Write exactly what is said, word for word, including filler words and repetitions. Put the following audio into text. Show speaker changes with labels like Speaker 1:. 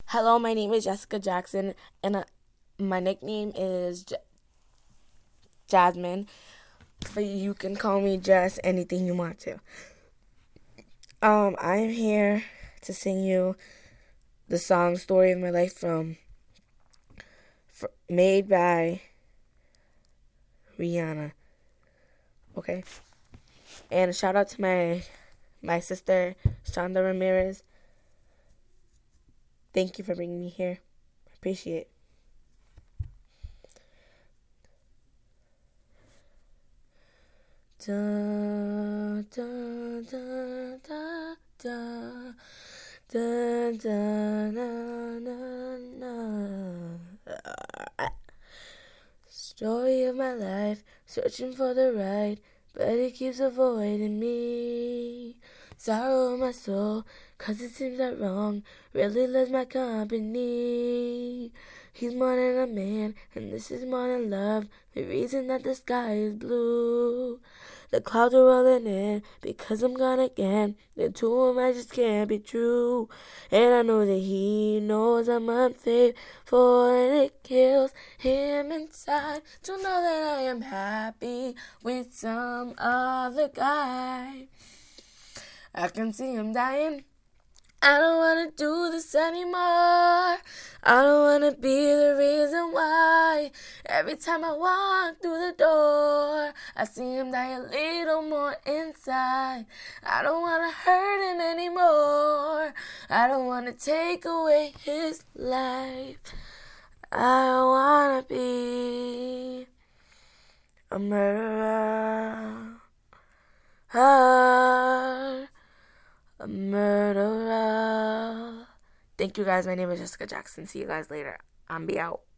Speaker 1: Hello, my name is Jessica Jackson, and uh, my nickname is J- Jasmine, but you can call me Jess, anything you want to. Um, I am here to sing you the song "Story of My Life" from, fr- made by Rihanna. Okay, and a shout out to my my sister Shonda Ramirez. Thank you for bringing me here. Appreciate it. Da, da, da, da, da, da, da, na, na, na. Story of my life, searching for the right, but it keeps avoiding me. Sorrow of my soul, cause it seems that wrong really loves my company. He's more than a man, and this is more than love, the reason that the sky is blue. The clouds are rolling in, because I'm gone again. The two of them I just can't be true. And I know that he knows I'm unfaithful, and it kills him inside to know that I am happy with some other guy. I can see him dying. I don't wanna do this anymore. I don't wanna be the reason why. Every time I walk through the door, I see him die a little more inside. I don't wanna hurt him anymore. I don't wanna take away his life. I wanna be a murderer. Ah. A murderer. Thank you guys. My name is Jessica Jackson. See you guys later. I'm be out.